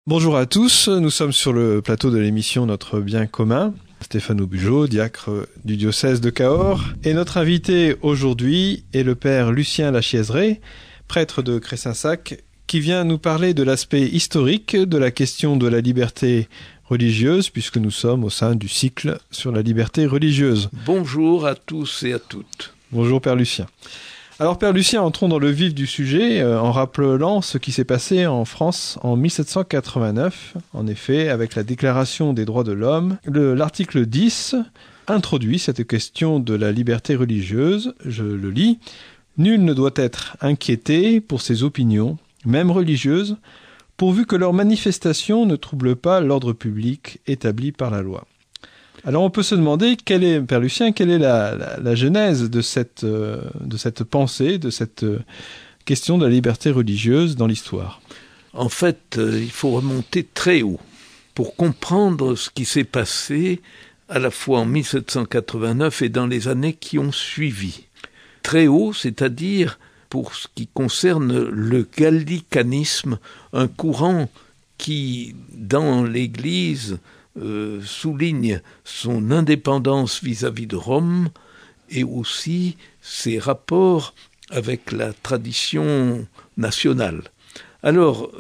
Bonjour à tous, nous sommes sur le plateau de l'émission Notre Bien Commun. Stéphane Aubugeaud, diacre du diocèse de Cahors. Et notre invité aujourd'hui est le père Lucien Lachiaiseray, prêtre de Cressensac, qui vient nous parler de l'aspect historique de la question de la liberté religieuse, puisque nous sommes au sein du cycle sur la liberté religieuse. Bonjour à tous et à toutes. Bonjour Père Lucien. Alors Père Lucien, entrons dans le vif du sujet en rappelant ce qui s'est passé en France en 1789. En effet, avec la Déclaration des droits de l'homme, l'article 10 introduit cette question de la liberté religieuse. Je le lis. « Nul ne doit être inquiété pour ses opinions, même religieuses, pourvu que leurs manifestations ne troublent pas l'ordre public établi par la loi. » Alors on peut se demander, Père Lucien, quelle est la genèse de cette pensée, de cette question de la liberté religieuse dans l'histoire ? En fait, il faut remonter très haut pour comprendre ce qui s'est passé à la fois en 1789 et dans les années qui ont suivi. Très haut, c'est-à-dire pour ce qui concerne le gallicanisme, un courant qui, dans l'Église, souligne son indépendance vis-à-vis de Rome et aussi ses rapports avec la tradition nationale. Alors,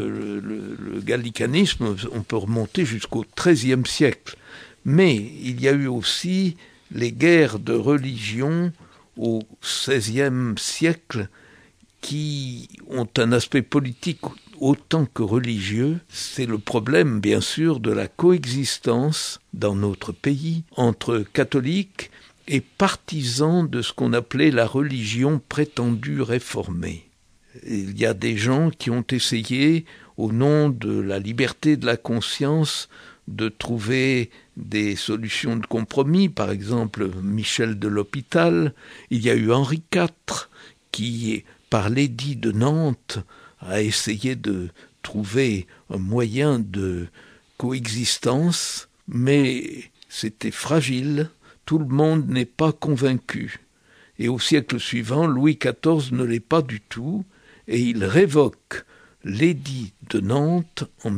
le gallicanisme, on peut remonter jusqu'au XIIIe siècle, mais il y a eu aussi les guerres de religion au XVIe siècle qui ont un aspect politique autant que religieux. C'est le problème, bien sûr, de la coexistence dans notre pays entre catholiques et partisans de ce qu'on appelait la religion prétendue réformée. Il y a des gens qui ont essayé, au nom de la liberté de la conscience, de trouver des solutions de compromis, par exemple Michel de l'Hôpital. Il y a eu Henri IV qui, par l'édit de Nantes, a essayé de trouver un moyen de coexistence, mais c'était fragile, tout le monde n'est pas convaincu. Et au siècle suivant, Louis XIV ne l'est pas du tout, et il révoque l'édit de Nantes en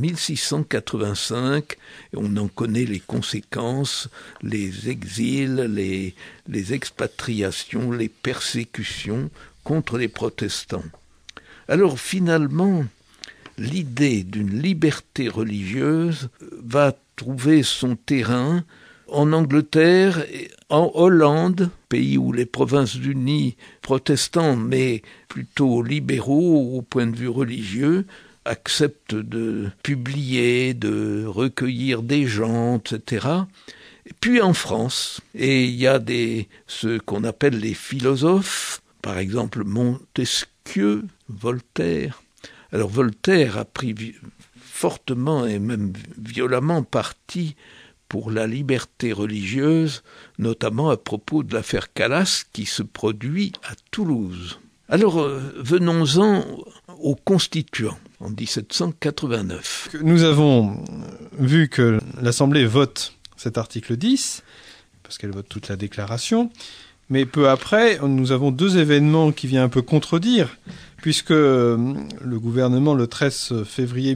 1685, et on en connaît les conséquences, les exils, les expatriations, les persécutions contre les protestants. Alors finalement, l'idée d'une liberté religieuse va trouver son terrain en Angleterre, en Hollande, pays où les Provinces-Unies protestants, mais plutôt libéraux au point de vue religieux, acceptent de publier, de recueillir des gens, etc. Et puis en France, et il y a ce qu'on appelle les philosophes, par exemple Montesquieu, Voltaire. Alors Voltaire a pris fortement et même violemment parti pour la liberté religieuse, notamment à propos de l'affaire Calas qui se produit à Toulouse. Alors venons-en aux Constituants en 1789. Nous avons vu que l'Assemblée vote cet article 10, parce qu'elle vote toute la déclaration, mais peu après, nous avons deux événements qui viennent un peu contredire, puisque le gouvernement, le 13 février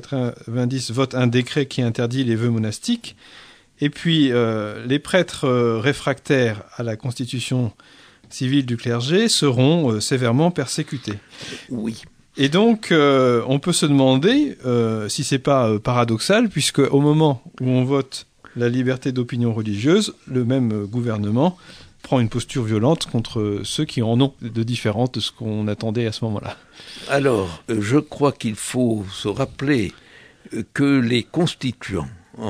1790, vote un décret qui interdit les vœux monastiques, et puis les prêtres réfractaires à la constitution civile du clergé seront sévèrement persécutés. Oui. Et donc, on peut se demander si c'est pas paradoxal, puisque au moment où on vote la liberté d'opinion religieuse, le même gouvernement prend une posture violente contre ceux qui en ont de différentes de ce qu'on attendait à ce moment-là. Alors, je crois qu'il faut se rappeler que les constituants, en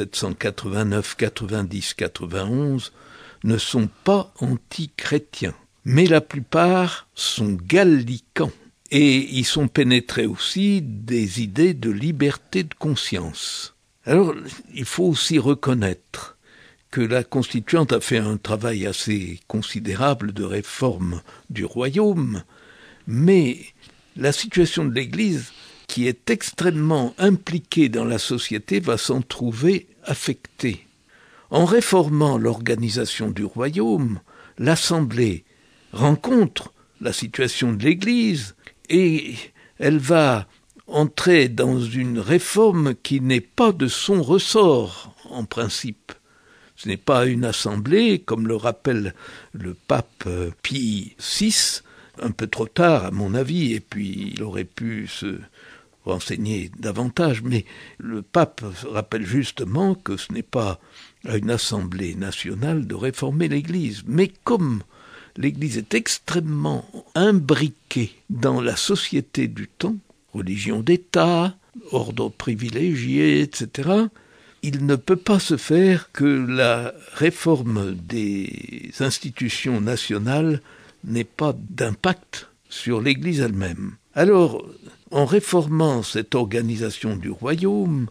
1789, 90, 91, ne sont pas anti-chrétiens, mais la plupart sont gallicans. Et ils sont pénétrés aussi des idées de liberté de conscience. Alors, il faut aussi reconnaître que la Constituante a fait un travail assez considérable de réforme du royaume, mais la situation de l'Église, qui est extrêmement impliquée dans la société, va s'en trouver affectée. En réformant l'organisation du royaume, l'Assemblée rencontre la situation de l'Église et elle va entrer dans une réforme qui n'est pas de son ressort, en principe. Ce n'est pas une assemblée, comme le rappelle le pape Pie VI, un peu trop tard à mon avis, et puis il aurait pu se renseigner davantage, mais le pape rappelle justement que ce n'est pas à une assemblée nationale de réformer l'Église. Mais comme l'Église est extrêmement imbriquée dans la société du temps, religion d'État, ordre privilégié, etc., il ne peut pas se faire que la réforme des institutions nationales n'ait pas d'impact sur l'Église elle-même. Alors, en réformant cette organisation du royaume,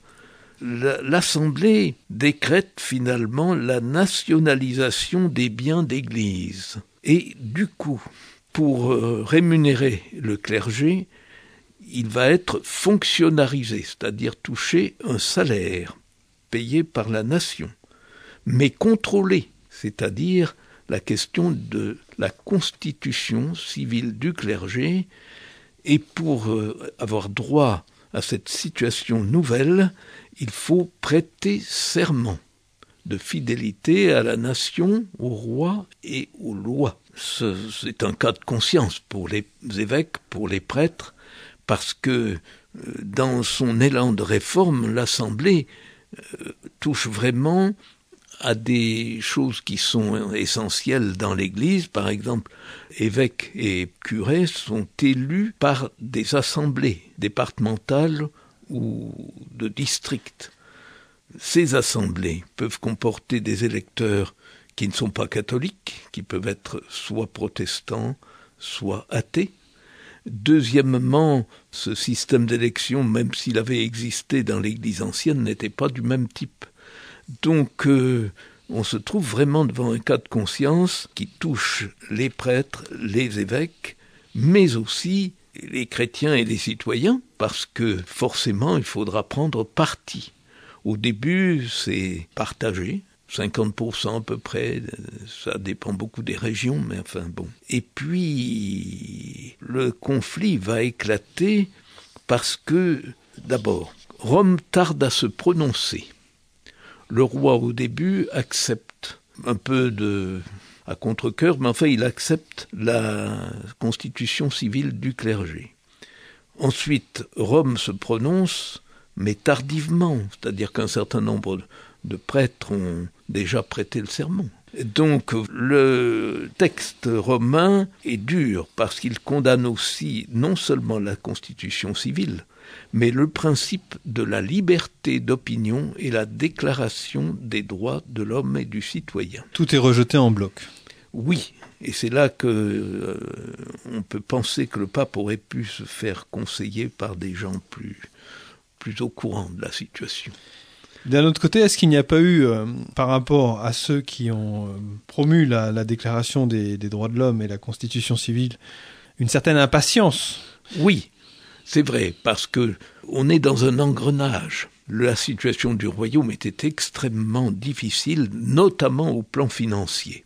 l'Assemblée décrète finalement la nationalisation des biens d'Église. Et du coup, pour rémunérer le clergé, il va être fonctionnalisé, c'est-à-dire toucher un salaire payé par la nation, mais contrôlé, c'est-à-dire la question de la constitution civile du clergé. Et pour avoir droit à cette situation nouvelle, il faut prêter serment de fidélité à la nation, au roi et aux lois. C'est un cas de conscience pour les évêques, pour les prêtres, parce que dans son élan de réforme, l'Assemblée touche vraiment à des choses qui sont essentielles dans l'Église. Par exemple, évêques et curés sont élus par des assemblées départementales ou de districts. Ces assemblées peuvent comporter des électeurs qui ne sont pas catholiques, qui peuvent être soit protestants, soit athées. Deuxièmement, ce système d'élection, même s'il avait existé dans l'Église ancienne, n'était pas du même type. Donc, on se trouve vraiment devant un cas de conscience qui touche les prêtres, les évêques, mais aussi les chrétiens et les citoyens, parce que forcément, il faudra prendre parti. Au début, c'est partagé, 50% à peu près, ça dépend beaucoup des régions, mais enfin bon. Et puis, le conflit va éclater parce que, d'abord, Rome tarde à se prononcer. Le roi, au début, accepte un peu à contre-cœur, mais enfin, il accepte la constitution civile du clergé. Ensuite, Rome se prononce, mais tardivement, c'est-à-dire qu'un certain nombre de prêtres ont déjà prêté le serment. Donc le texte romain est dur parce qu'il condamne aussi non seulement la constitution civile, mais le principe de la liberté d'opinion et la déclaration des droits de l'homme et du citoyen. Tout est rejeté en bloc. Oui, et c'est là que on peut penser que le pape aurait pu se faire conseiller par des gens plus au courant de la situation. D'un autre côté, est-ce qu'il n'y a pas eu, par rapport à ceux qui ont promu la déclaration des droits de l'homme et la constitution civile, une certaine impatience ? Oui, c'est vrai, parce que on est dans un engrenage. La situation du royaume était extrêmement difficile, notamment au plan financier.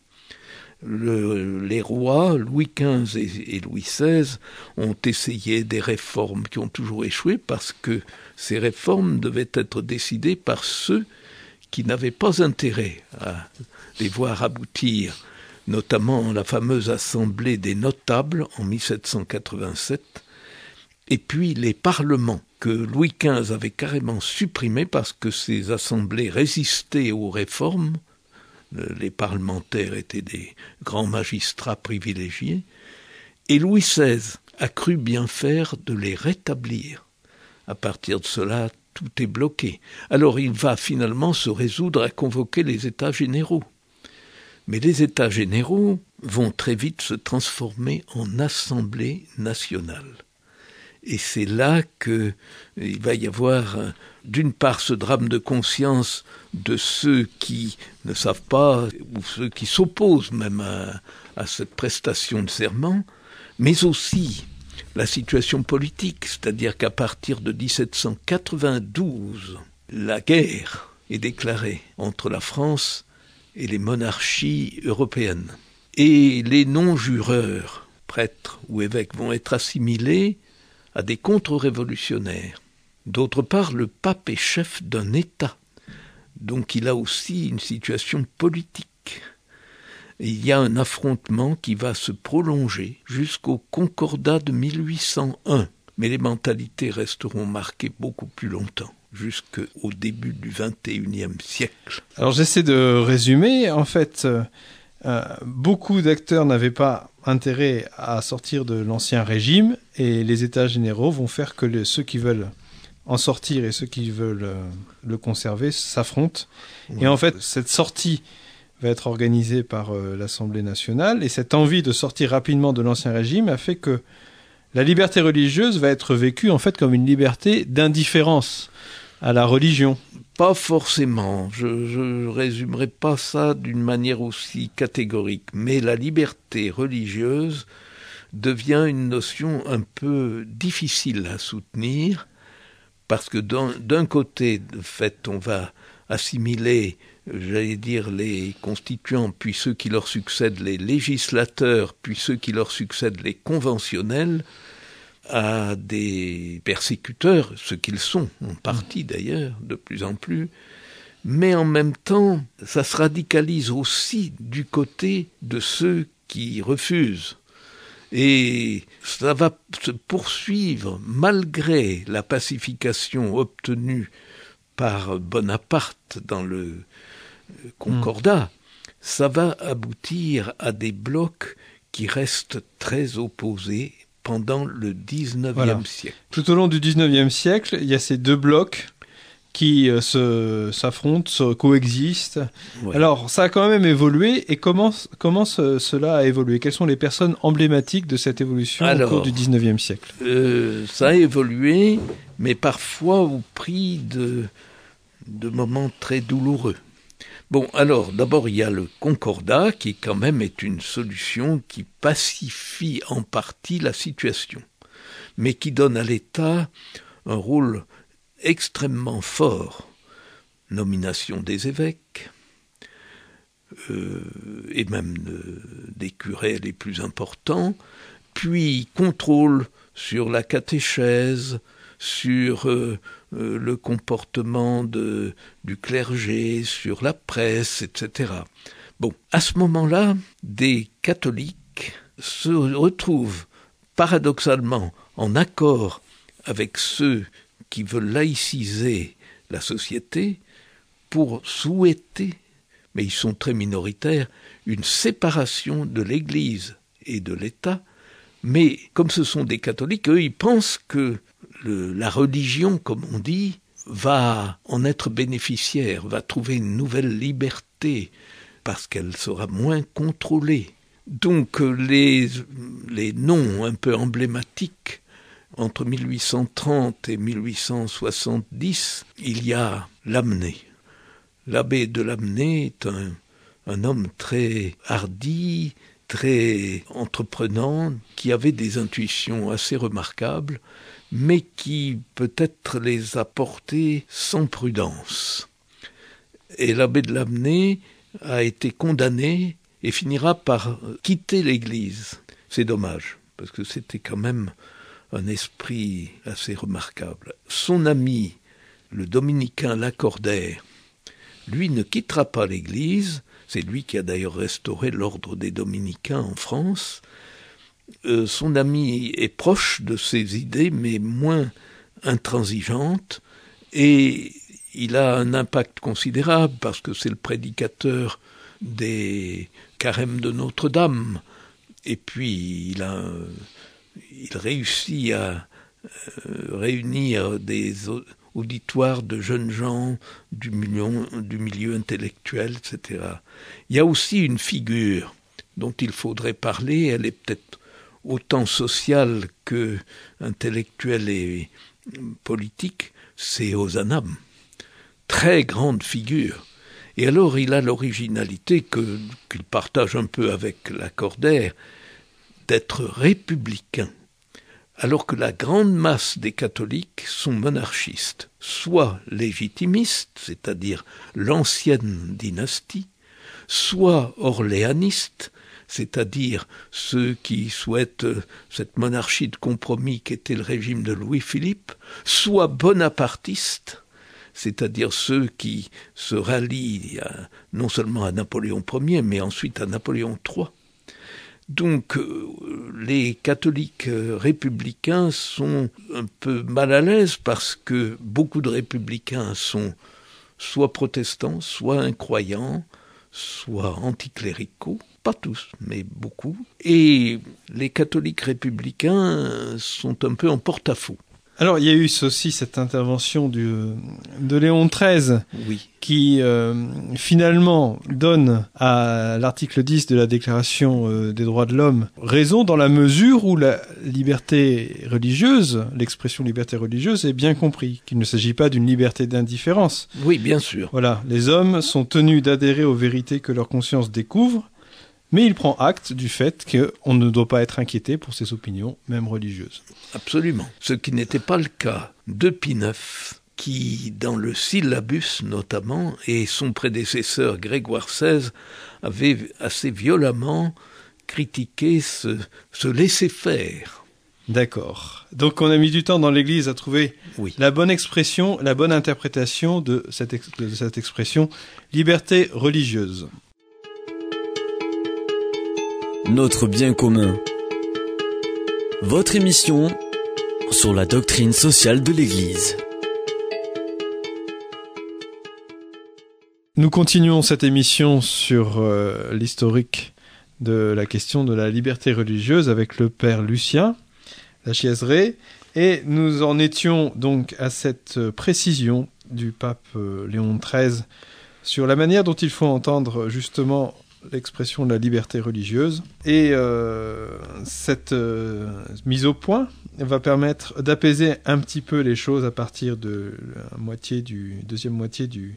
Les rois, Louis XV et Louis XVI, ont essayé des réformes qui ont toujours échoué parce que ces réformes devaient être décidées par ceux qui n'avaient pas intérêt à les voir aboutir, notamment la fameuse Assemblée des notables en 1787, et puis les parlements que Louis XV avait carrément supprimés parce que ces assemblées résistaient aux réformes. Les parlementaires étaient des grands magistrats privilégiés, et Louis XVI a cru bien faire de les rétablir. À partir de cela, tout est bloqué. Alors il va finalement se résoudre à convoquer les États généraux. Mais les États généraux vont très vite se transformer en Assemblée nationale. Et c'est là qu'il va y avoir, d'une part, ce drame de conscience de ceux qui ne savent pas, ou ceux qui s'opposent même à cette prestation de serment, mais aussi la situation politique, c'est-à-dire qu'à partir de 1792, la guerre est déclarée entre la France et les monarchies européennes. Et les non-jureurs, prêtres ou évêques, vont être assimilés à des contre-révolutionnaires. D'autre part, le pape est chef d'un État, donc il a aussi une situation politique. Et il y a un affrontement qui va se prolonger jusqu'au Concordat de 1801, mais les mentalités resteront marquées beaucoup plus longtemps, jusqu'au début du XXIe siècle. Alors j'essaie de résumer. En fait, beaucoup d'acteurs n'avaient pas intérêt à sortir de l'ancien régime, et les États généraux vont faire que ceux qui veulent en sortir et ceux qui veulent le conserver s'affrontent. Ouais. Et en fait, cette sortie va être organisée par l'Assemblée nationale, et cette envie de sortir rapidement de l'ancien régime a fait que la liberté religieuse va être vécue en fait comme une liberté d'indifférence à la religion. Pas forcément, je résumerai pas ça d'une manière aussi catégorique, mais la liberté religieuse devient une notion un peu difficile à soutenir, parce que d'un côté, de fait, on va assimiler, j'allais dire, les constituants, puis ceux qui leur succèdent, les législateurs, puis ceux qui leur succèdent, les conventionnels, à des persécuteurs, ce qu'ils sont, en partie d'ailleurs, de plus en plus, mais en même temps, ça se radicalise aussi du côté de ceux qui refusent. Et ça va se poursuivre malgré la pacification obtenue par Bonaparte dans le Concordat. Ça va aboutir à des blocs qui restent très opposés pendant le XIXe siècle. Tout au long du XIXe siècle, il y a ces deux blocs qui s'affrontent, coexistent. Ouais. Alors, ça a quand même évolué. Et comment cela a évolué? Quelles sont les personnes emblématiques de cette évolution au cours du XIXe siècle? Ça a évolué, mais parfois au prix de moments très douloureux. Bon, alors, d'abord, il y a le Concordat, qui quand même est une solution qui pacifie en partie la situation, mais qui donne à l'État un rôle extrêmement fort. Nomination des évêques, et même des curés les plus importants, puis contrôle sur la catéchèse, sur le comportement du clergé, sur la presse, etc. Bon, à ce moment-là, des catholiques se retrouvent paradoxalement en accord avec ceux qui veulent laïciser la société pour souhaiter, mais ils sont très minoritaires, une séparation de l'Église et de l'État. Mais comme ce sont des catholiques, eux, ils pensent que la religion, comme on dit, va en être bénéficiaire, va trouver une nouvelle liberté, parce qu'elle sera moins contrôlée. Donc les noms un peu emblématiques, entre 1830 et 1870, il y a Lamennais. L'abbé de Lamennais est un homme très hardi, très entreprenant, qui avait des intuitions assez remarquables, mais qui peut-être les a portées sans prudence. Et l'abbé de Lamennais a été condamné et finira par quitter l'Église. C'est dommage, parce que c'était quand même un esprit assez remarquable. Son ami, le dominicain Lacordaire, lui ne quittera pas l'Église. C'est lui qui a d'ailleurs restauré l'ordre des dominicains en France. Son ami est proche de ses idées, mais moins intransigeante, et il a un impact considérable parce que c'est le prédicateur des carêmes de Notre-Dame, et puis il réussit à réunir des auditoires de jeunes gens du milieu intellectuel, etc. Il y a aussi une figure dont il faudrait parler, elle est peut-être autant sociale que intellectuelle et politique, c'est Ozanam. Très grande figure. Et alors il a l'originalité qu'il partage un peu avec Lacordaire, d'être républicain, alors que la grande masse des catholiques sont monarchistes, soit légitimistes, c'est-à-dire l'ancienne dynastie, soit orléanistes, c'est-à-dire ceux qui souhaitent cette monarchie de compromis qu'était le régime de Louis-Philippe, soit bonapartistes, c'est-à-dire ceux qui se rallient non seulement à Napoléon Ier, mais ensuite à Napoléon III. Donc les catholiques républicains sont un peu mal à l'aise parce que beaucoup de républicains sont soit protestants, soit incroyants, soit anticléricaux, pas tous, mais beaucoup. Et les catholiques républicains sont un peu en porte-à-faux. Alors, il y a eu aussi cette intervention de Léon XIII, oui, qui finalement donne à l'article 10 de la Déclaration des droits de l'homme raison dans la mesure où la liberté religieuse, l'expression liberté religieuse, est bien compris, qu'il ne s'agit pas d'une liberté d'indifférence. Oui, bien sûr. Voilà, les hommes sont tenus d'adhérer aux vérités que leur conscience découvre, mais il prend acte du fait qu'on ne doit pas être inquiété pour ses opinions, même religieuses. Absolument. Ce qui n'était pas le cas de Pie IX, qui, dans le syllabus notamment, et son prédécesseur Grégoire XVI, avait assez violemment critiqué ce laisser-faire. D'accord. Donc on a mis du temps dans l'Église à trouver la bonne expression, la bonne interprétation de cette expression « liberté religieuse ». Notre bien commun. Votre émission sur la doctrine sociale de l'Église. Nous continuons cette émission sur l'historique de la question de la liberté religieuse avec le père Lucien Lachiaiseray, et nous en étions donc à cette précision du pape Léon XIII sur la manière dont il faut entendre justement l'expression de la liberté religieuse. Et cette mise au point va permettre d'apaiser un petit peu les choses à partir de la deuxième moitié du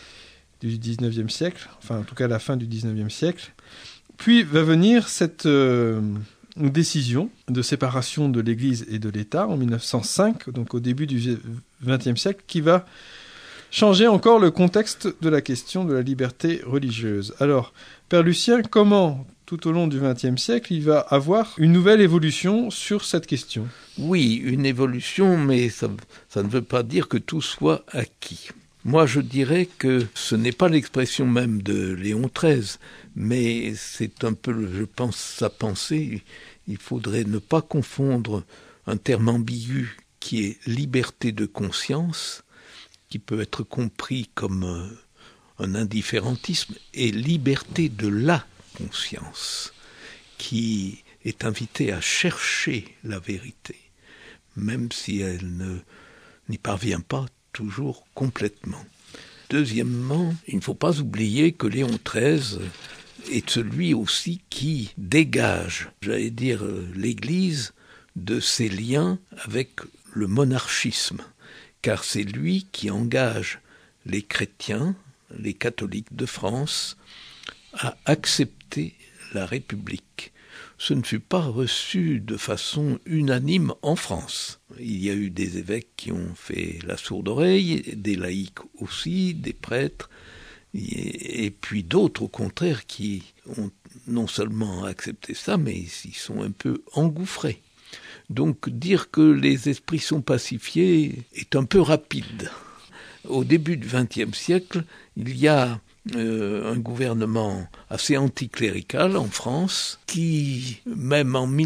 19e siècle, enfin en tout cas la fin du 19e siècle. Puis va venir cette décision de séparation de l'Église et de l'État en 1905, donc au début du 20e siècle, qui va changer encore le contexte de la question de la liberté religieuse. Alors, Père Lucien, comment, tout au long du XXe siècle, il va avoir une nouvelle évolution sur cette question ? Oui, une évolution, mais ça ne veut pas dire que tout soit acquis. Moi, je dirais que ce n'est pas l'expression même de Léon XIII, mais c'est un peu, je pense, sa pensée. Il faudrait ne pas confondre un terme ambigu qui est liberté de conscience, qui peut être compris comme un indifférentisme, et liberté de la conscience, qui est invitée à chercher la vérité, même si elle n'y parvient pas toujours complètement. Deuxièmement, il ne faut pas oublier que Léon XIII est celui aussi qui dégage, j'allais dire, l'Église de ses liens avec le monarchisme, car c'est lui qui engage les chrétiens, les catholiques de France, à accepter la République. Ce ne fut pas reçu de façon unanime en France. Il y a eu des évêques qui ont fait la sourde oreille, des laïcs aussi, des prêtres, et puis d'autres au contraire qui ont non seulement accepté ça, mais s'y sont un peu engouffrés. Donc dire que les esprits sont pacifiés est un peu rapide. Au début du XXe siècle, il y a un gouvernement assez anticlérical en France qui, même en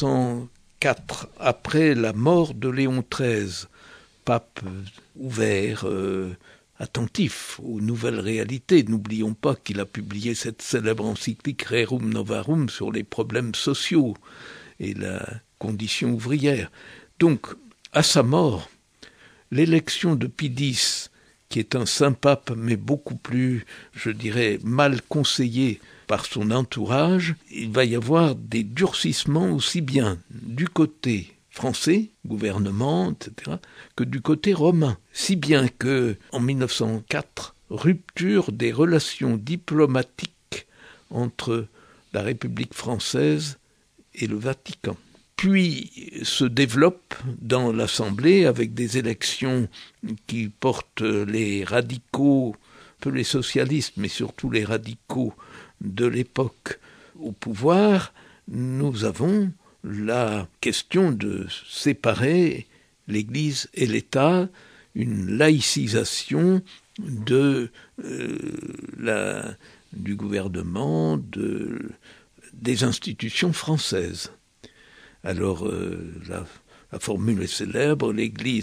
1904, après la mort de Léon XIII, pape ouvert, attentif aux nouvelles réalités. N'oublions pas qu'il a publié cette célèbre encyclique Rerum Novarum sur les problèmes sociaux et la condition ouvrière. Donc, à sa mort, l'élection de Pie X, qui est un saint pape, mais beaucoup plus, je dirais, mal conseillé par son entourage, il va y avoir des durcissements aussi bien du côté français, gouvernement, etc., que du côté romain. Si bien que, en 1904, rupture des relations diplomatiques entre la République française et le Vatican. Puis se développe dans l'Assemblée avec des élections qui portent les radicaux, un peu les socialistes, mais surtout les radicaux de l'époque au pouvoir, nous avons la question de séparer l'Église et l'État, une laïcisation du gouvernement, des institutions françaises. Alors, la formule est célèbre,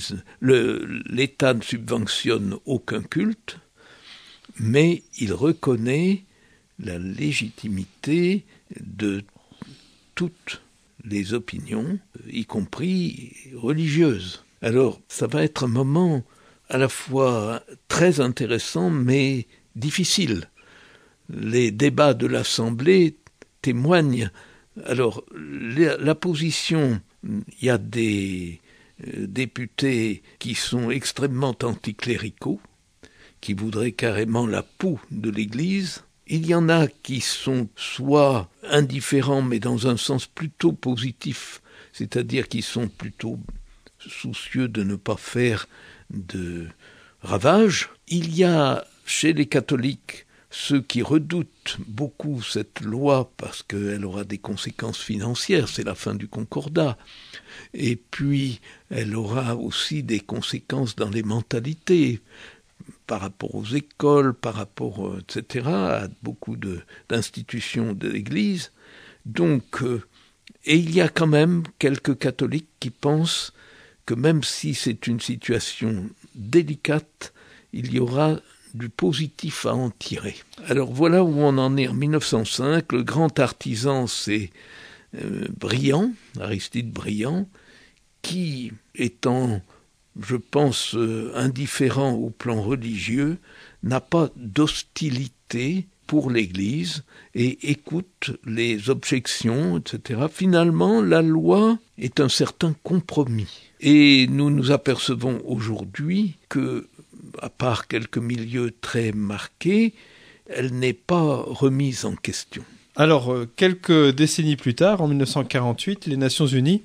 l'État ne subventionne aucun culte, mais il reconnaît la légitimité de toutes les opinions, y compris religieuses. Alors, ça va être un moment à la fois très intéressant, mais difficile. Les débats de l'Assemblée témoignent. Alors, la position, il y a des députés qui sont extrêmement anticléricaux, qui voudraient carrément la poux de l'Église. Il y en a qui sont soit indifférents, mais dans un sens plutôt positif, c'est-à-dire qui sont plutôt soucieux de ne pas faire de ravages. Il y a chez les catholiques ceux qui redoutent beaucoup cette loi parce qu'elle aura des conséquences financières, c'est la fin du concordat. Et puis, elle aura aussi des conséquences dans les mentalités, par rapport aux écoles, par rapport, etc., à beaucoup d'institutions de l'Église. Donc, et il y a quand même quelques catholiques qui pensent que même si c'est une situation délicate, il y aura du positif à en tirer. Alors voilà où on en est en 1905. Le grand artisan, c'est Briand, Aristide Briand, qui, étant, je pense, indifférent au plan religieux, n'a pas d'hostilité pour l'Église et écoute les objections, etc. Finalement, la loi est un certain compromis. Et nous nous apercevons aujourd'hui que, à part quelques milieux très marqués, elle n'est pas remise en question. Alors, quelques décennies plus tard, en 1948, les Nations Unies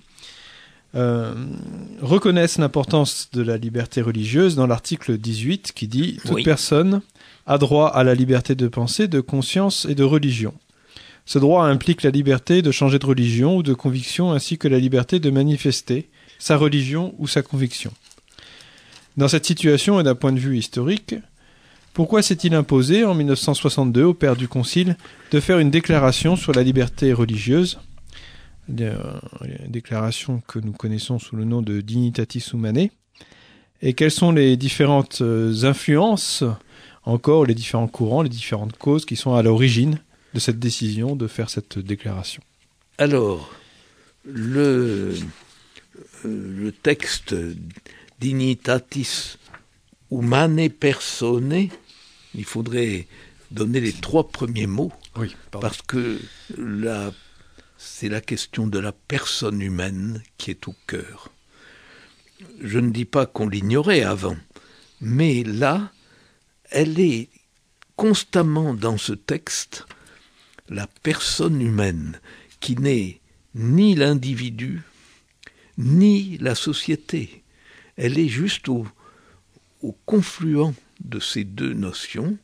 reconnaissent l'importance de la liberté religieuse dans l'article 18 qui dit « Toute personne a droit à la liberté de pensée, de conscience et de religion. Ce droit implique la liberté de changer de religion ou de conviction ainsi que la liberté de manifester sa religion ou sa conviction. » Dans cette situation et d'un point de vue historique, pourquoi s'est-il imposé en 1962 au Père du Concile de faire une déclaration sur la liberté religieuse, déclaration que nous connaissons sous le nom de Dignitatis Humanae, et quelles sont les différentes influences, encore les différents courants, les différentes causes qui sont à l'origine de cette décision de faire cette déclaration? Alors, le texte Dignitatis Humanae Personae, il faudrait donner les 3 premiers mots, parce que c'est la question de la personne humaine qui est au cœur. Je ne dis pas qu'on l'ignorait avant, mais là, elle est constamment dans ce texte, la personne humaine, qui n'est ni l'individu, ni la société. Elle est juste au confluent de ces deux notions,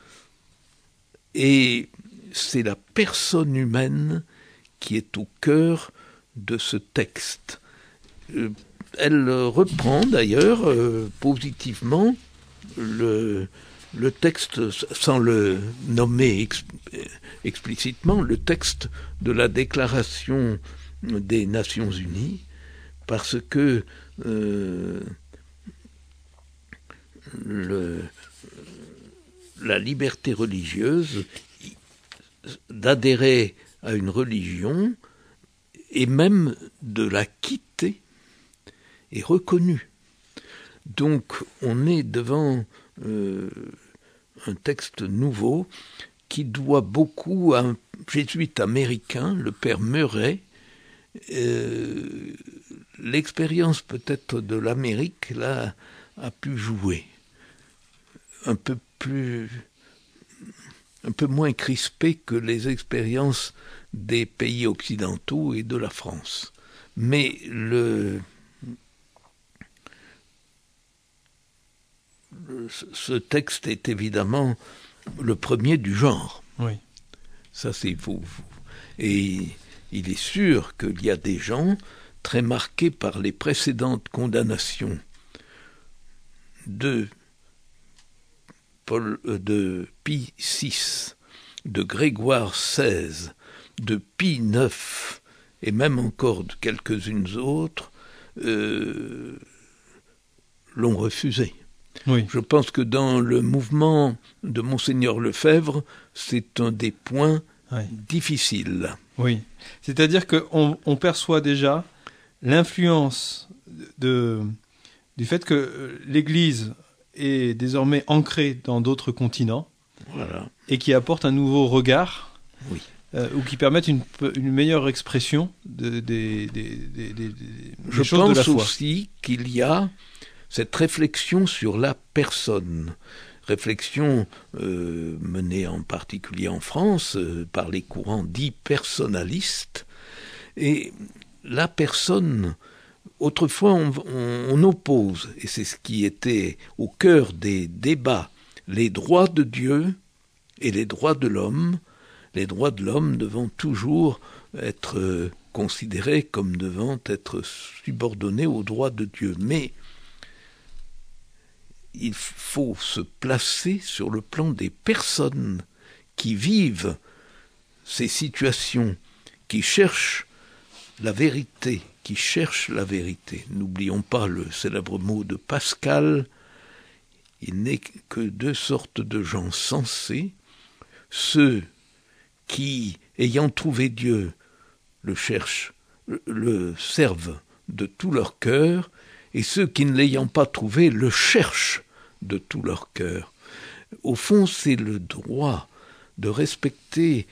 et c'est la personne humaine qui est au cœur de ce texte. Elle reprend d'ailleurs positivement le texte, sans le nommer explicitement, le texte de la Déclaration des Nations Unies, parce que la liberté religieuse d'adhérer à une religion et même de la quitter est reconnue. Donc on est devant un texte nouveau qui doit beaucoup à un jésuite américain, le père Murray. L'expérience peut-être de l'Amérique là a pu jouer un peu moins crispé que les expériences des pays occidentaux et de la France. Mais ce texte est évidemment le premier du genre. Oui. Ça, c'est faux. Et il est sûr qu'il y a des gens très marqués par les précédentes condamnations de Pie VI, de Grégoire XVI, de Pie IX, et même encore de quelques-unes autres, l'ont refusé. Oui. Je pense que dans le mouvement de Monseigneur Lefebvre, c'est un des points difficiles. Oui, c'est-à-dire qu'on perçoit déjà l'influence du fait que l'Église est désormais ancrée dans d'autres continents, voilà, et qui apporte un nouveau regard, oui, ou qui permettent une meilleure expression des Je choses de la pense foi. aussi qu'il y a cette réflexion sur la personne, réflexion menée en particulier en France par les courants dits personnalistes, et la personne, autrefois on oppose, et c'est ce qui était au cœur des débats, les droits de Dieu et les droits de l'homme, les droits de l'homme devant toujours être considérés comme devant être subordonnés aux droits de Dieu. Mais il faut se placer sur le plan des personnes qui vivent ces situations, qui cherchent la vérité, N'oublions pas le célèbre mot de Pascal, il n'est que deux sortes de gens sensés, ceux qui, ayant trouvé Dieu, le cherchent, le servent de tout leur cœur, et ceux qui, ne l'ayant pas trouvé, le cherchent de tout leur cœur. Au fond, c'est le droit de respecter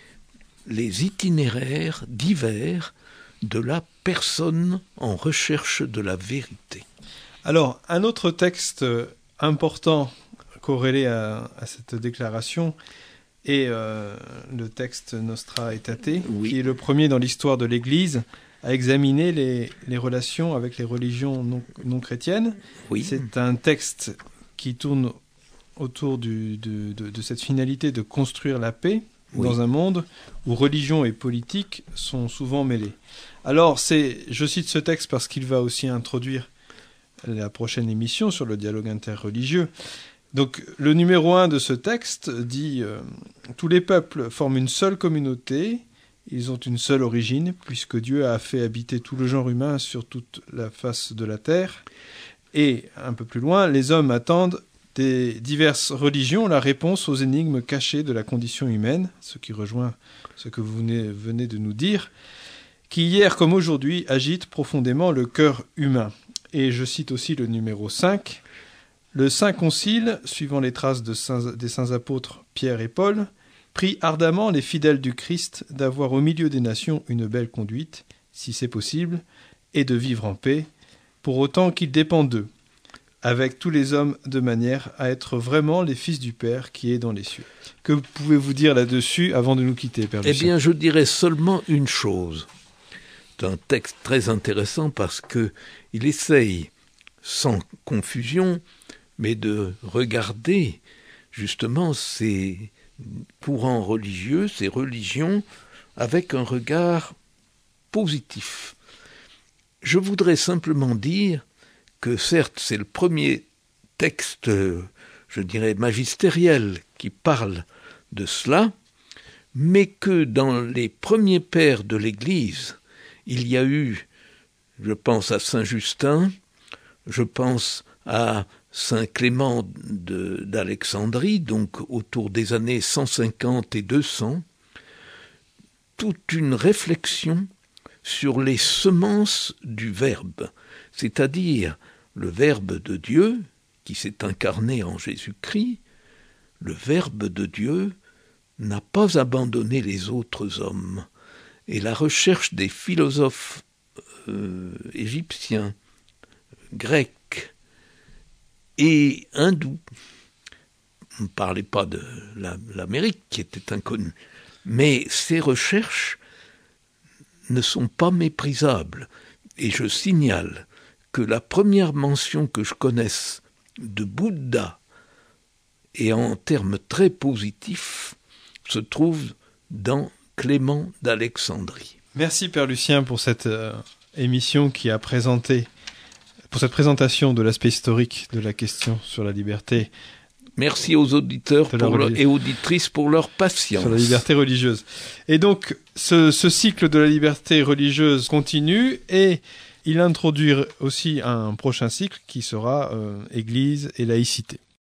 les itinéraires divers de la personne en recherche de la vérité. Alors, un autre texte important corrélé à cette déclaration est le texte Nostra Aetate, oui, qui est le premier dans l'histoire de l'Église à examiner les relations avec les religions non chrétiennes. Oui. C'est un texte qui tourne autour de cette finalité de construire la paix, oui, dans un monde où religion et politique sont souvent mêlées. Alors, je cite ce texte parce qu'il va aussi introduire la prochaine émission sur le dialogue interreligieux. Donc, le numéro 1 de ce texte dit « Tous les peuples forment une seule communauté, ils ont une seule origine, puisque Dieu a fait habiter tout le genre humain sur toute la face de la terre. » Et, un peu plus loin, les hommes attendent des diverses religions la réponse aux énigmes cachées de la condition humaine, ce qui rejoint ce que vous venez de nous dire, qui hier comme aujourd'hui agite profondément le cœur humain. Et je cite aussi le numéro 5. Le Saint Concile, suivant les traces des saints apôtres Pierre et Paul, prie ardemment les fidèles du Christ d'avoir au milieu des nations une belle conduite, si c'est possible, et de vivre en paix, pour autant qu'il dépend d'eux, avec tous les hommes de manière à être vraiment les fils du Père qui est dans les cieux. Que pouvez-vous dire là-dessus avant de nous quitter, Père Lucien ? Eh bien, je dirais seulement une chose. C'est un texte très intéressant parce qu'il essaye, sans confusion, mais de regarder justement ces courants religieux, ces religions, avec un regard positif. Je voudrais simplement dire que certes, c'est le premier texte, je dirais, magistériel qui parle de cela, mais que dans les premiers pères de l'Église, il y a eu, je pense à Saint Justin, je pense à Saint Clément d'Alexandrie, donc autour des années 150 et 200, toute une réflexion sur les semences du Verbe, c'est-à-dire le Verbe de Dieu qui s'est incarné en Jésus-Christ. Le Verbe de Dieu n'a pas abandonné les autres hommes. Et la recherche des philosophes égyptiens, grecs et hindous, on ne parlait pas de l'Amérique qui était inconnue, mais ces recherches ne sont pas méprisables. Et je signale que la première mention que je connaisse de Bouddha, et en termes très positifs, se trouve dans Clément d'Alexandrie. Merci Père Lucien pour cette émission qui a présenté, pour cette présentation de l'aspect historique de la question sur la liberté. Merci aux auditeurs et auditrices pour leur patience. Sur la liberté religieuse. Et donc, ce cycle de la liberté religieuse continue et il introduit aussi un prochain cycle qui sera Église et laïcité.